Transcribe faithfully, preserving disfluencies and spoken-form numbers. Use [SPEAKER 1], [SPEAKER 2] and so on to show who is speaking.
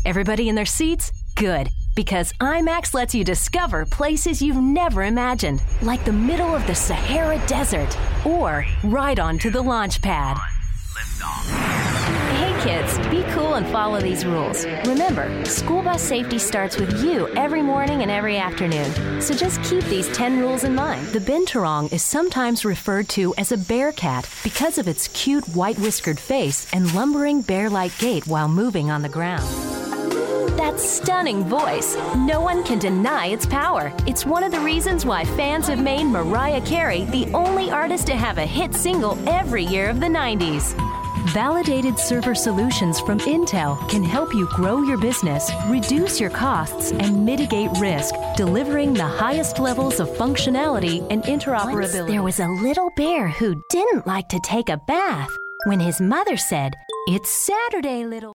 [SPEAKER 1] Everybody in their seats? Good. Because IMAX lets you discover places you've never imagined, like the middle of the Sahara Desert, or right onto the launch pad. Hey kids, be cool and follow these rules. Remember, school bus safety starts with you every morning and every afternoon. So just keep these ten rules in mind. The binturong is sometimes referred to as a bear cat because of its cute white-whiskered face and lumbering bear-like gait while moving on the ground. That stunning voice, no one can deny its power. It's one of the reasons why fans have made Mariah Carey the only artist to have a hit single every year of the nineties. Validated server solutions from Intel can help you grow your business, reduce your costs, and mitigate risk, delivering the highest levels of functionality and interoperability. Once there was a little bear who didn't like to take a bath when his mother said, "It's Saturday, little..."